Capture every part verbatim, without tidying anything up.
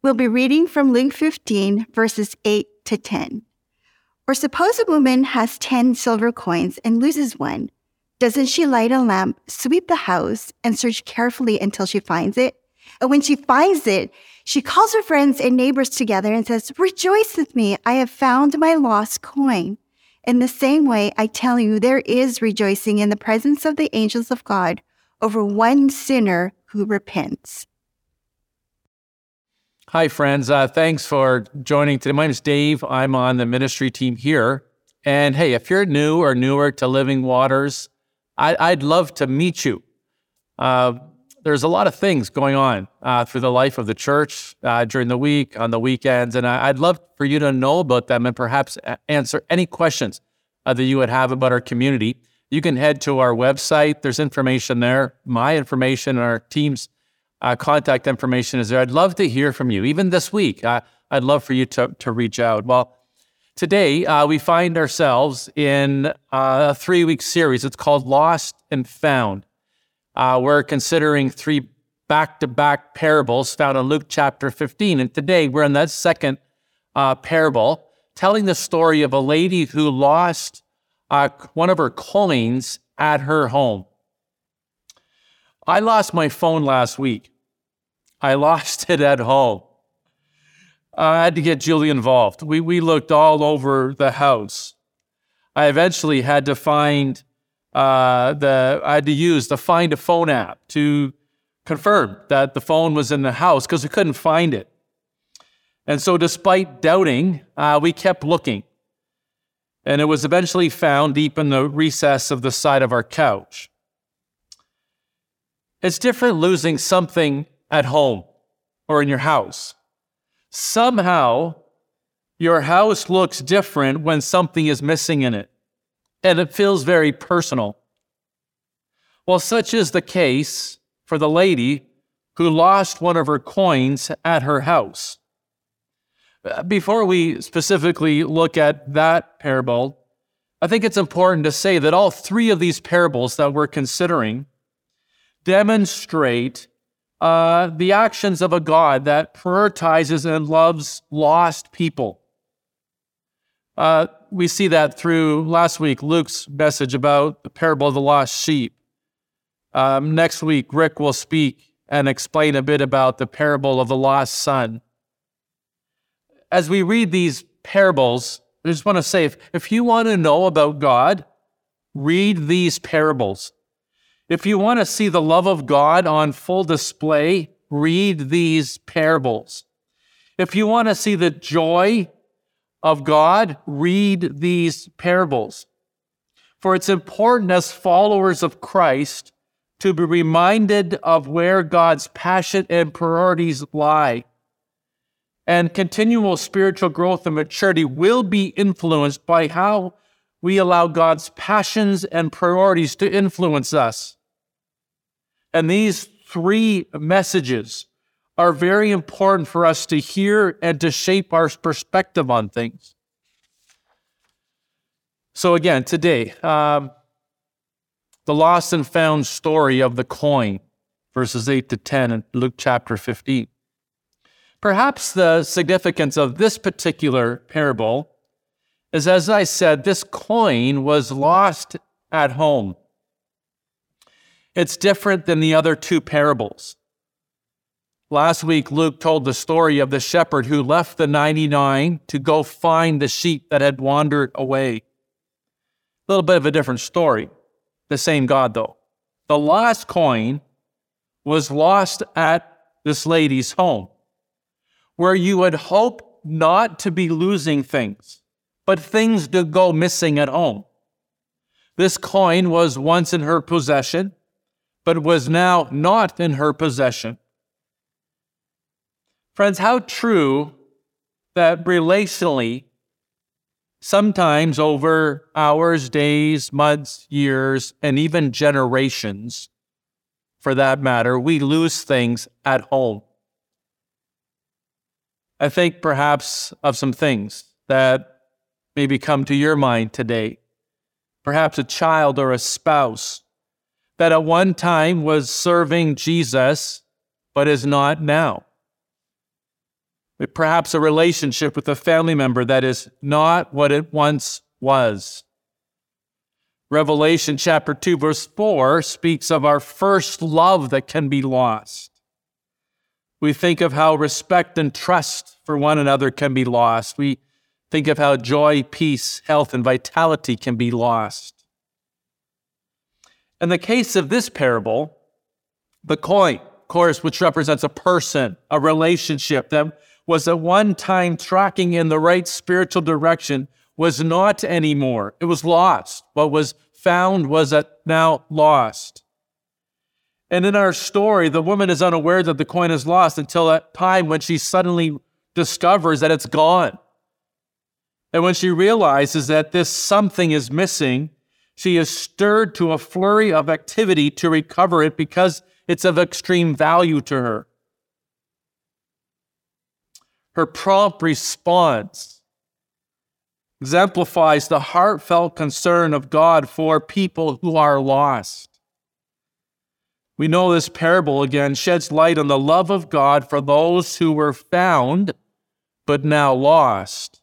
We'll be reading from Luke fifteen, verses eight to ten. Or suppose a woman has ten silver coins and loses one. Doesn't she light a lamp, sweep the house, and search carefully until she finds it? And when she finds it, she calls her friends and neighbors together and says, "Rejoice with me, I have found my lost coin." In the same way, I tell you, there is rejoicing in the presence of the angels of God over one sinner who repents. Hi, friends. Uh, thanks for joining today. My name is Dave. I'm on the ministry team here. And hey, if you're new or newer to Living Waters, I, I'd love to meet you. Uh, there's a lot of things going on uh, through the life of the church uh, during the week, on the weekends, and I, I'd love for you to know about them and perhaps answer any questions uh, that you would have about our community. You can head to our website. There's information there. My information, our team's uh, contact information is there. I'd love to hear from you. Even this week, uh, I'd love for you to, to reach out. Well, today, uh, we find ourselves in uh, a three-week series. It's called Lost and Found. Uh, we're considering three back-to-back parables found in Luke chapter fifteen. And today, we're in that second uh, parable, telling the story of a lady who lost uh, one of her coins at her home. I lost my phone last week. I lost it at home. I had to get Julie involved. We we looked all over the house. I eventually had to find uh, the, I had to use the Find a Phone app to confirm that the phone was in the house because we couldn't find it. And so despite doubting, uh, we kept looking. And it was eventually found deep in the recess of the side of our couch. It's different losing something at home or in your house. Somehow, your house looks different when something is missing in it, and it feels very personal. Well, such is the case for the lady who lost one of her coins at her house. Before we specifically look at that parable, I think it's important to say that all three of these parables that we're considering demonstrate uh, the actions of a God that prioritizes and loves lost people. Uh, we see that through last week, Luke's message about the parable of the lost sheep. Um, next week, Rick will speak and explain a bit about the parable of the lost son. As we read these parables, I just want to say, if, if you want to know about God, read these parables. If you want to see the love of God on full display, read these parables. If you want to see the joy of God, read these parables. For it's important as followers of Christ to be reminded of where God's passion and priorities lie. And continual spiritual growth and maturity will be influenced by how we allow God's passions and priorities to influence us. And these three messages are very important for us to hear and to shape our perspective on things. So again, today, um, the lost and found story of the coin, verses eight to ten in Luke chapter fifteen. Perhaps the significance of this particular parable is, as I said, this coin was lost at home. It's different than the other two parables. Last week, Luke told the story of the shepherd who left the ninety-nine to go find the sheep that had wandered away. A little bit of a different story. The same God, though. The last coin was lost at this lady's home, where you would hope not to be losing things, but things to go missing at home. This coin was once in her possession, but was now not in her possession. Friends, how true that relationally, sometimes over hours, days, months, years, and even generations, for that matter, we lose things at home. I think perhaps of some things that maybe come to your mind today. Perhaps a child or a spouse that at one time was serving Jesus, but is not now. Perhaps a relationship with a family member that is not what it once was. Revelation chapter two, verse four speaks of our first love that can be lost. We think of how respect and trust for one another can be lost. We think of how joy, peace, health, and vitality can be lost. In the case of this parable, the coin, of course, which represents a person, a relationship that was at one time tracking in the right spiritual direction, was not anymore. It was lost. What was found was at now lost. And in our story, the woman is unaware that the coin is lost until that time when she suddenly discovers that it's gone. And when she realizes that this something is missing, she is stirred to a flurry of activity to recover it because it's of extreme value to her. Her prompt response exemplifies the heartfelt concern of God for people who are lost. We know this parable, again, sheds light on the love of God for those who were found but now lost.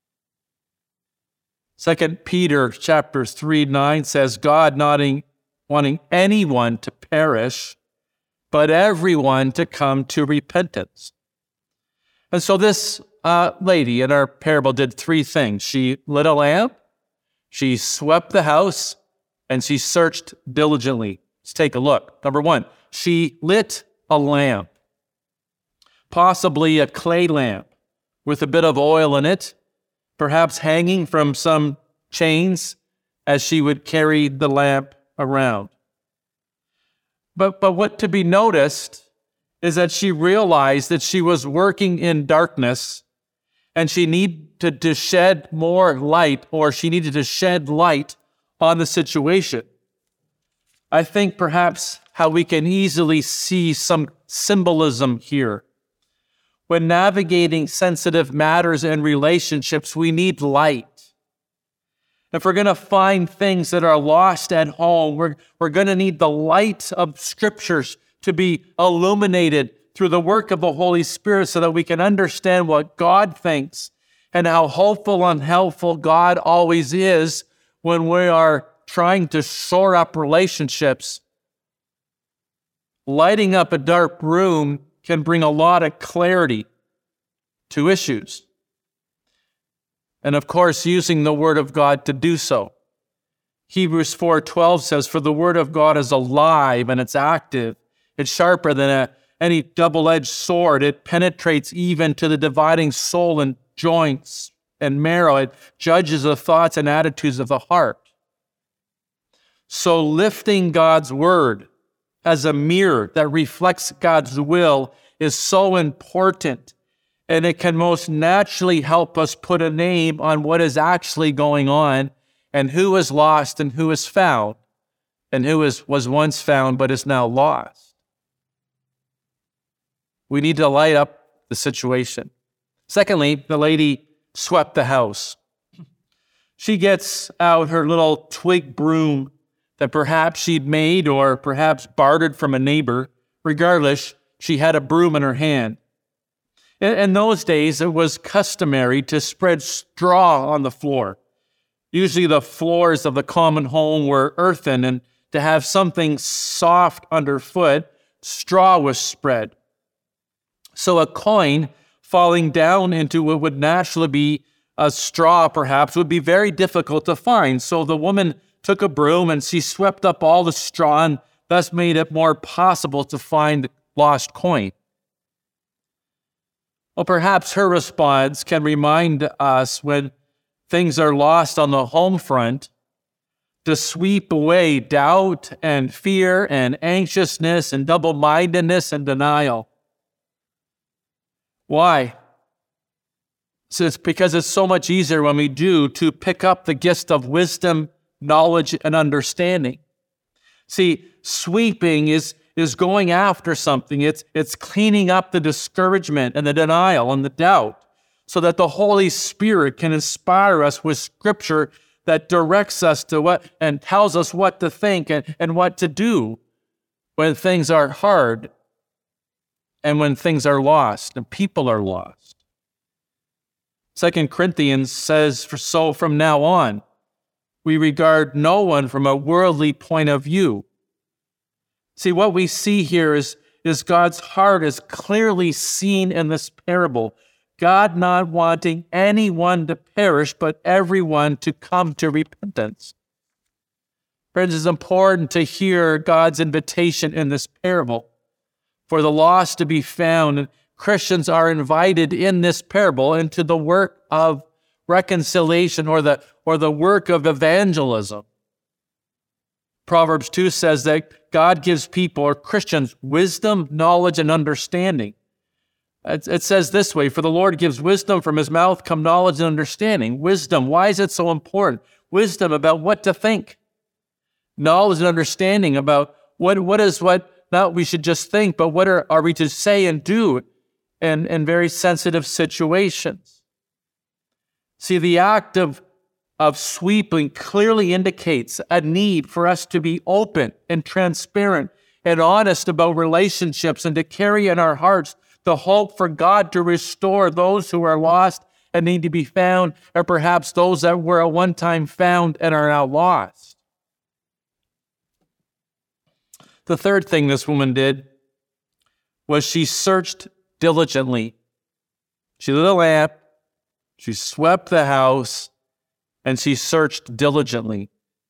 Second Peter chapter three, nine says, God not wanting anyone to perish, but everyone to come to repentance. And so this uh, lady in our parable did three things. She lit a lamp, she swept the house, and she searched diligently. Let's take a look. Number one, she lit a lamp, possibly a clay lamp with a bit of oil in it, perhaps hanging from some chains as she would carry the lamp around. But, but what to be noticed is that she realized that she was working in darkness and she needed to shed more light, or she needed to shed light on the situation. I think perhaps how we can easily see some symbolism here. When navigating sensitive matters and relationships, we need light. If we're going to find things that are lost at home, we're, we're going to need the light of Scriptures to be illuminated through the work of the Holy Spirit so that we can understand what God thinks and how hopeful and helpful God always is when we are trying to shore up relationships. Lighting up a dark room can bring a lot of clarity to issues. And of course, using the Word of God to do so. Hebrews four twelve says, for the Word of God is alive and it's active. It's sharper than a, any double-edged sword. It penetrates even to the dividing soul and joints and marrow. It judges the thoughts and attitudes of the heart. So lifting God's Word as a mirror that reflects God's will is so important, and it can most naturally help us put a name on what is actually going on and who is lost and who is found and who is, was once found but is now lost. We need to light up the situation. Secondly, the lady swept the house. She gets out her little twig broom that perhaps she'd made or perhaps bartered from a neighbor. Regardless, she had a broom in her hand. In those days, it was customary to spread straw on the floor. Usually the floors of the common home were earthen, and to have something soft underfoot, straw was spread. So a coin falling down into what would naturally be a straw, perhaps, would be very difficult to find. So the woman took a broom and she swept up all the straw and thus made it more possible to find the lost coin. Well, perhaps her response can remind us when things are lost on the home front to sweep away doubt and fear and anxiousness and double-mindedness and denial. Why? So it's because it's so much easier when we do to pick up the gift of wisdom, knowledge, and understanding. See, sweeping is, is going after something. It's, it's cleaning up the discouragement and the denial and the doubt so that the Holy Spirit can inspire us with Scripture that directs us to what and tells us what to think and, and what to do when things are hard and when things are lost and people are lost. Second Corinthians says, "For so from now on, we regard no one from a worldly point of view." See, what we see here is, is God's heart is clearly seen in this parable. God not wanting anyone to perish, but everyone to come to repentance. Friends, it's important to hear God's invitation in this parable for the lost to be found. And Christians are invited in this parable into the work of reconciliation or the, or the work of evangelism. Proverbs two says that God gives people, or Christians, wisdom, knowledge, and understanding. It, it says this way, "For the Lord gives wisdom, from his mouth come knowledge and understanding." Wisdom, why is it so important? Wisdom about what to think. Knowledge and understanding about what, what is what, not we should just think, but what are, are we to say and do in, in very sensitive situations. See, the act of, of sweeping clearly indicates a need for us to be open and transparent and honest about relationships and to carry in our hearts the hope for God to restore those who are lost and need to be found, or perhaps those that were at one time found and are now lost. The third thing this woman did was she searched diligently. She lit a lamp, she swept the house, and she searched diligently.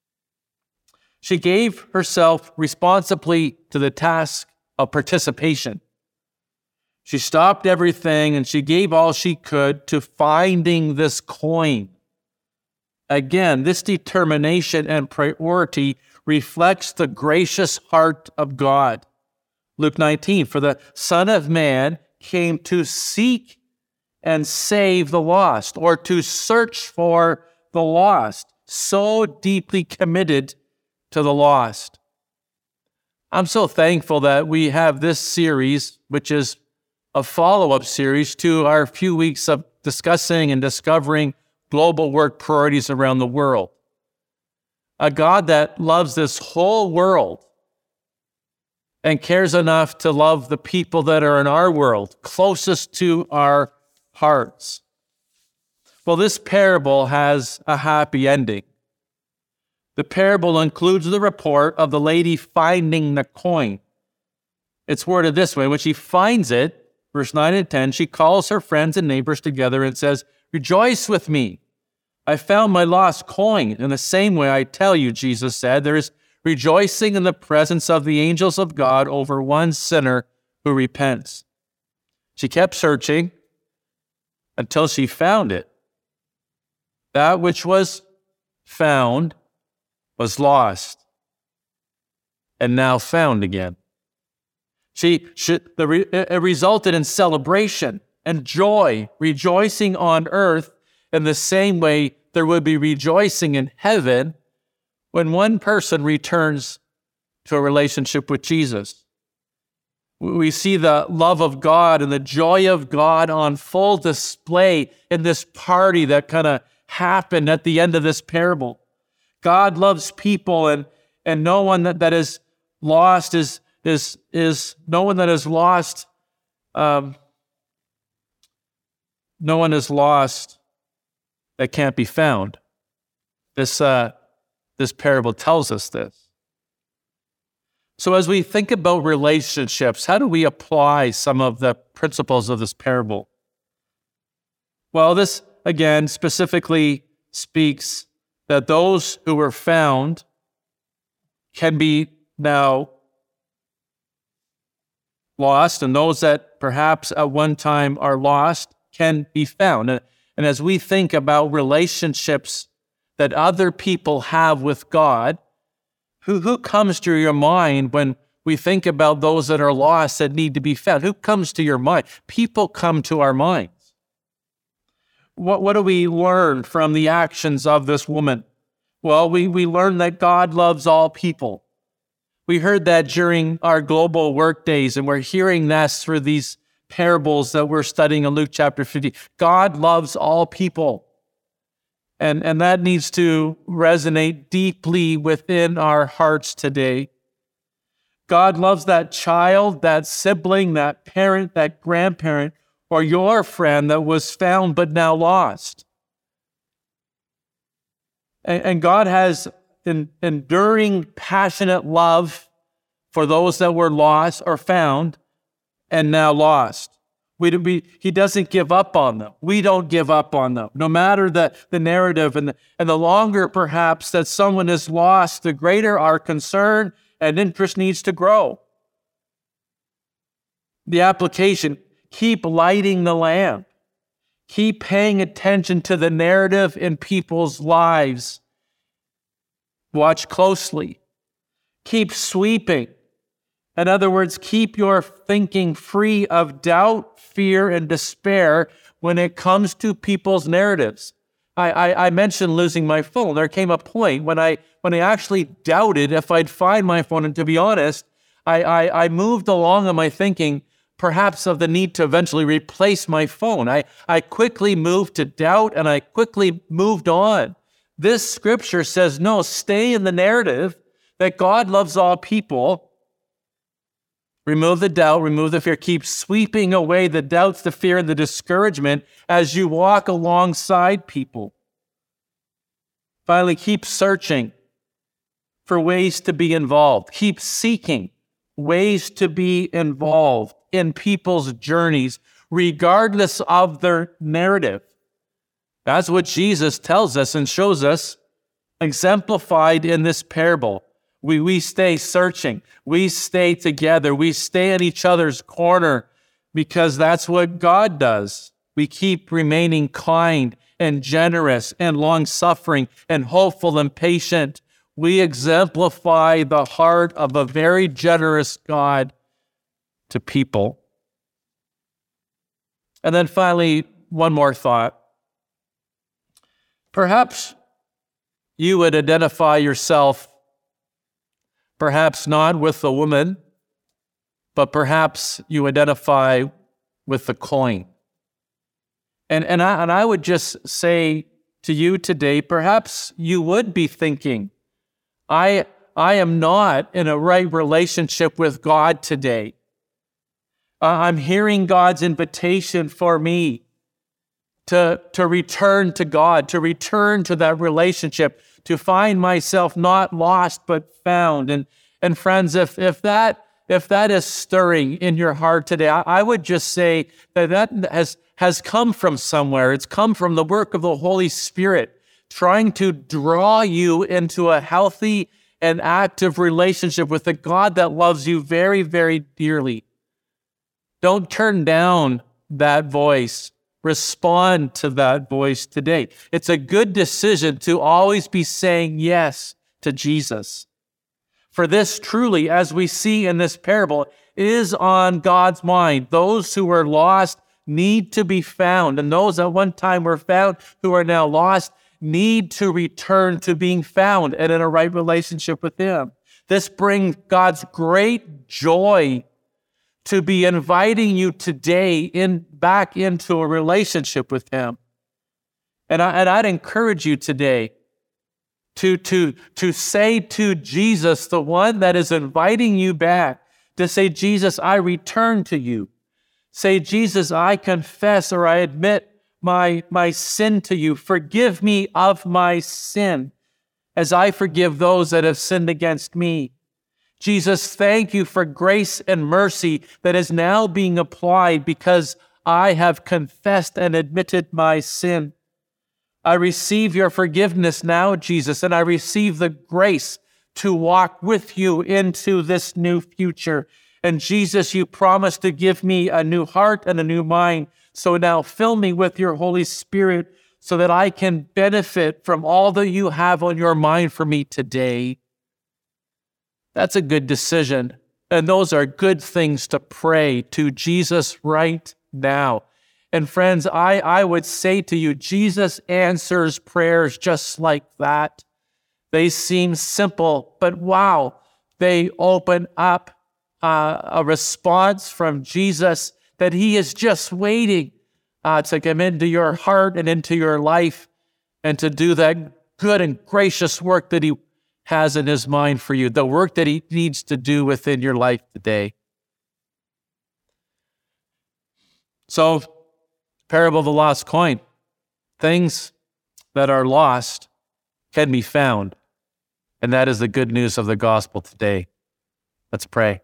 She gave herself responsibly to the task of participation. She stopped everything and she gave all she could to finding this coin. Again, this determination and priority reflects the gracious heart of God. Luke nineteen, "For the Son of Man came to seek and save the lost," or to search for the lost, so deeply committed to the lost. I'm so thankful that we have this series, which is a follow-up series to our few weeks of discussing and discovering global work priorities around the world. A God that loves this whole world and cares enough to love the people that are in our world, closest to our hearts. Well, this parable has a happy ending. The parable includes the report of the lady finding the coin. It's worded this way: when she finds it, verse nine and ten, she calls her friends and neighbors together and says, "Rejoice with me. I found my lost coin." In the same way, I tell you, Jesus said, there is rejoicing in the presence of the angels of God over one sinner who repents. She kept searching until she found it. That which was found was lost and now found again. She, she the re, it resulted in celebration and joy, rejoicing on earth in the same way there would be rejoicing in heaven when one person returns to a relationship with Jesus. We see the love of God and the joy of God on full display in this party that kind of happened at the end of this parable. God loves people, and, and no one that, that is lost is, is, is no one that is lost, um, no one is lost that can't be found. This, uh, this parable tells us this. So as we think about relationships, how do we apply some of the principles of this parable? Well, this, again, specifically speaks that those who were found can be now lost, and those that perhaps at one time are lost can be found. And, and as we think about relationships that other people have with God, who, who comes to your mind when we think about those that are lost that need to be found? Who comes to your mind? People come to our minds. What, what do we learn from the actions of this woman? Well, we, we learn that God loves all people. We heard that during our global work days, and we're hearing this through these parables that we're studying in Luke chapter fifty. God loves all people. And, and that needs to resonate deeply within our hearts today. God loves that child, that sibling, that parent, that grandparent, or your friend that was found but now lost. And, and God has an enduring, passionate love for those that were lost or found and now lost. We, we, he doesn't give up on them. We don't give up on them. No matter the, the narrative, and the, and the longer perhaps that someone is lost, the greater our concern and interest needs to grow. The application, keep lighting the lamp. Keep paying attention to the narrative in people's lives. Watch closely. Keep sweeping. In other words, keep your thinking free of doubt, fear, and despair when it comes to people's narratives. I, I, I mentioned losing my phone. There came a point when I when I actually doubted if I'd find my phone. And to be honest, I, I, I moved along in my thinking, perhaps of the need to eventually replace my phone. I, I quickly moved to doubt, and I quickly moved on. This scripture says, no, stay in the narrative that God loves all people. Remove the doubt, remove the fear. Keep sweeping away the doubts, the fear, and the discouragement as you walk alongside people. Finally, keep searching for ways to be involved. Keep seeking ways to be involved in people's journeys, regardless of their narrative. That's what Jesus tells us and shows us, exemplified in this parable. We, we stay searching. We stay together. We stay in each other's corner because that's what God does. We keep remaining kind and generous and long-suffering and hopeful and patient. We exemplify the heart of a very generous God to people. And then finally, one more thought. Perhaps you would identify yourself, perhaps not with the woman, but perhaps you identify with the coin. And, and, I, and I would just say to you today, perhaps you would be thinking, I, I am not in a right relationship with God today. Uh, I'm hearing God's invitation for me to, to return to God, to return to that relationship, to find myself not lost but found. And, and friends, if, if, that, if that is stirring in your heart today, I, I would just say that that has, has come from somewhere. It's come from the work of the Holy Spirit, trying to draw you into a healthy and active relationship with a God that loves you very, very dearly. Don't turn down that voice. Respond to that voice today. It's a good decision to always be saying yes to Jesus. For this truly, as we see in this parable, is on God's mind. Those who are lost need to be found, and those at one time were found who are now lost need to return to being found and in a right relationship with Him. This brings God's great joy to be inviting you today in back into a relationship with Him. And, I, and I'd encourage you today to, to, to say to Jesus, the one that is inviting you back, to say, Jesus, I return to you. Say, Jesus, I confess or I admit my, my sin to you. Forgive me of my sin as I forgive those that have sinned against me. Jesus, thank you for grace and mercy that is now being applied because I have confessed and admitted my sin. I receive your forgiveness now, Jesus, and I receive the grace to walk with you into this new future. And Jesus, you promised to give me a new heart and a new mind. So now fill me with your Holy Spirit so that I can benefit from all that you have on your mind for me today. That's a good decision. And those are good things to pray to Jesus right now. And friends, I, I would say to you, Jesus answers prayers just like that. They seem simple, but wow, they open up uh, a response from Jesus that He is just waiting uh, to come into your heart and into your life and to do that good and gracious work that He has in His mind for you, the work that He needs to do within your life today. So Parable of the lost coin. Things that are lost can be found. And that is the good news of the gospel today. Let's pray.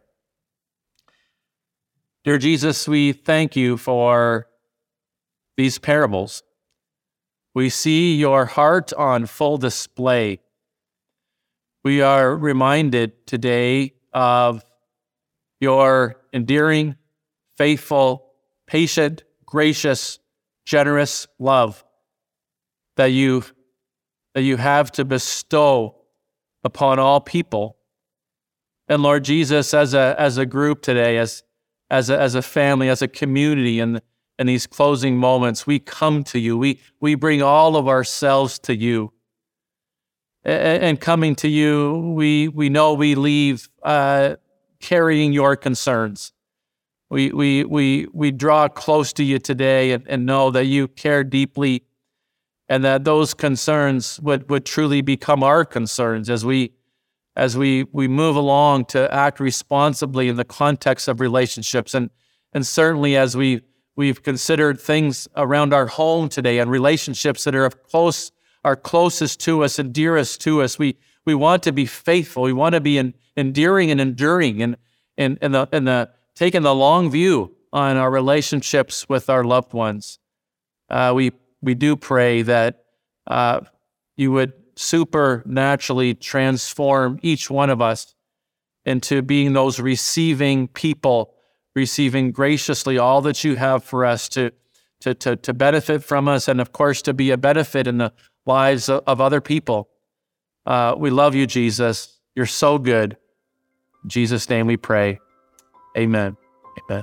Dear Jesus, we thank you for these parables. We see your heart on full display. We are reminded today of your endearing, faithful, patient, gracious, generous love that you, that you have to bestow upon all people. And Lord Jesus, as a as a group today, as as a, as a family, as a community, in in these closing moments, we come to you. We we bring all of ourselves to you. And, and coming to you, we we know we leave uh, carrying your concerns. We we we we draw close to you today and, and know that you care deeply, and that those concerns would, would truly become our concerns as we as we we move along to act responsibly in the context of relationships, and and certainly as we we've considered things around our home today and relationships that are of close are closest to us and dearest to us. We we want to be faithful. We want to be in, endearing and enduring, and and and the and the taking the long view on our relationships with our loved ones. Uh, we we do pray that uh, you would supernaturally transform each one of us into being those receiving people, receiving graciously all that you have for us to to to, to benefit from us, and of course to be a benefit in the lives of, of other people. Uh, we love you, Jesus. You're so good. In Jesus' name we pray. Amen. Amen.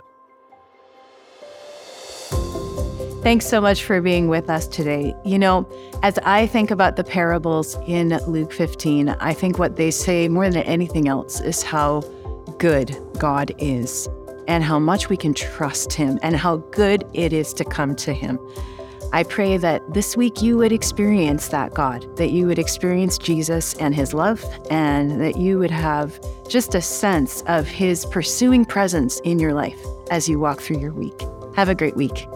Thanks so much for being with us today. You know, as I think about the parables in Luke fifteen, I think what they say more than anything else is how good God is, and how much we can trust him, and how good it is to come to him. I pray that this week you would experience that God, that you would experience Jesus and his love, and that you would have just a sense of his pursuing presence in your life as you walk through your week. Have a great week.